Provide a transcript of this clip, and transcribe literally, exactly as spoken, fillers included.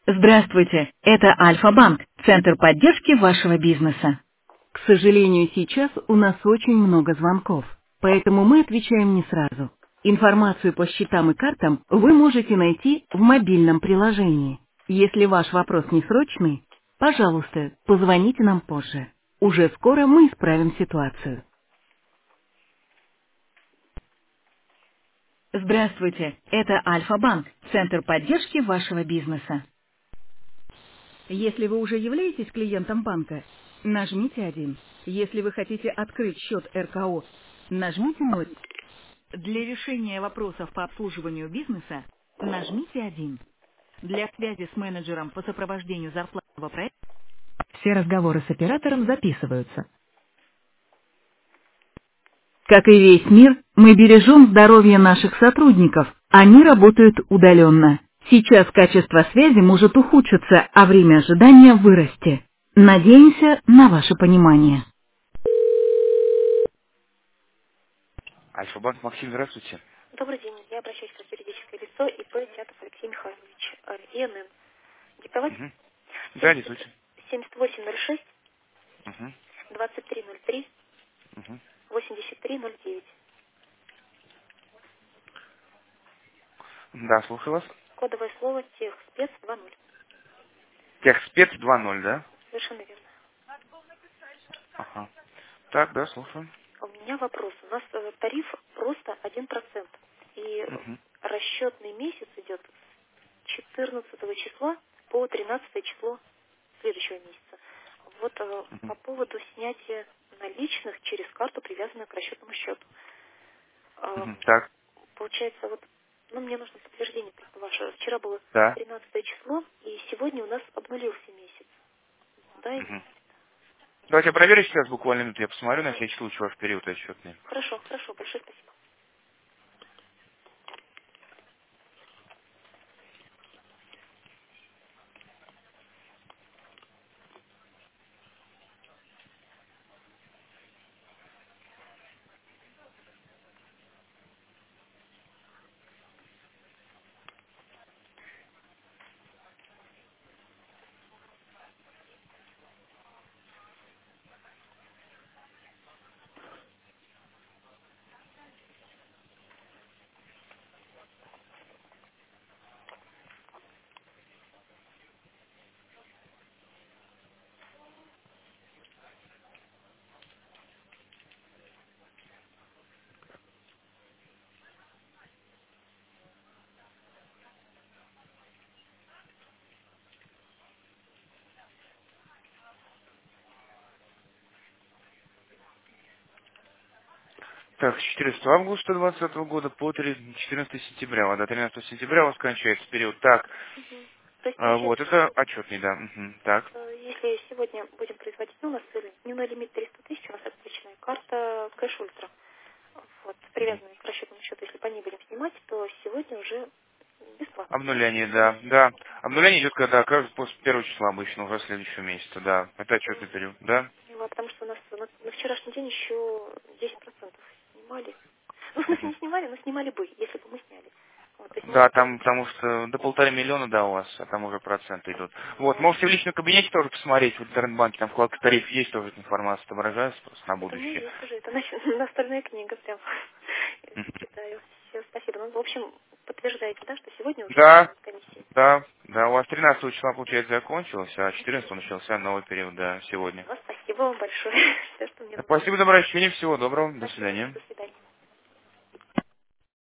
Здравствуйте, это Альфа-банк, центр поддержки вашего бизнеса. К сожалению, сейчас у нас очень много звонков, поэтому мы отвечаем не сразу. Информацию по счетам и картам вы можете найти в мобильном приложении. Если ваш вопрос не срочный, пожалуйста, позвоните нам позже. Уже скоро мы исправим ситуацию. Здравствуйте, это Альфа-банк, центр поддержки вашего бизнеса. Если вы уже являетесь клиентом банка, нажмите один. Если вы хотите открыть счет эр ка о, нажмите ноль. Для решения вопросов по обслуживанию бизнеса нажмите один. Для связи с менеджером по сопровождению зарплатного проекта все разговоры с оператором записываются. Как и весь мир, мы бережем здоровье наших сотрудников. Они работают удаленно. Сейчас качество связи может ухудшиться, а время ожидания вырасти. Надеемся на ваше понимание. Альфа-банк, Максим, здравствуйте. Добрый день. Я обращаюсь как юридическое лицо ИП Тятов Алексей Михайлович. э, ИНН. Диктовать Угу. Да, семьдесят действуйте. семьдесят восемь ноль шесть Угу. двадцать три ноль три Угу. восемьдесят три ноль девять. Да, слушаю вас. Кодовое слово техспец два ноль. Техспец два ноль, да? Совершенно верно. Ага. Так, да, слушаю. У меня вопрос. У нас э, тариф просто один процент. И Угу. расчетный месяц идет с четырнадцатого числа по тринадцатое число следующего месяца. Вот э, Угу. по поводу снятия наличных через карту, привязанную к расчетному счету. Э, Угу. Так, Получается, вот, ну, мне нужно подтверждение просто ваше. Вчера было да. тринадцатое число, и сегодня у нас обнулился месяц. Да, или Угу. нет? Давайте я проверю сейчас буквально минуту, я посмотрю на всякий случай ваш период отчетный. Хорошо, хорошо, большое спасибо. Так, с четырнадцатого августа двадцатого года по четырнадцатое сентября. Вот, до тринадцатого сентября у вас кончается период. Так, Мгм. То есть, а, получается, вот, это отчетный, да. Угу. Так. э, если сегодня будем производить, ну, у нас целый дневной лимит триста тысяч, у нас отличная карта Кэш Ультра. Вот, Угу. привязанная к расчетному счету, если по ней будем снимать, то сегодня уже бесплатно. Обнуление, да, да. Обнуление идет когда, как раз после первого числа обычно, уже следующего месяца, да. Это отчетный период, да. Поняла, потому что у нас на, на вчерашний день еще десять процентов снимали. Ну, в смысле, Мгм. не снимали, но снимали бы, если бы мы сняли. Вот, то есть мы Да, успеем. там, потому что до полтора миллиона, да, у вас, а там уже проценты идут. Вот, Вот. можете в личном кабинете тоже посмотреть, в интернет-банке, там вкладка тариф есть, тоже эта информация отображается просто на Это у меня будущее. есть уже, это на- настольная книга прям. Я Мгм. читаю. Все, спасибо. Ну, в общем, подтверждаете, да, что сегодня уже Да, без комиссии. да, да, у вас тринадцатого числа, получается, закончилось, а Мгм. четырнадцатого начался новый период, да, сегодня. Поняла. Спасибо вам большое. Все, что мне нужно. Спасибо, доброго ощущения, всего доброго, до Спасибо. свидания. До свидания.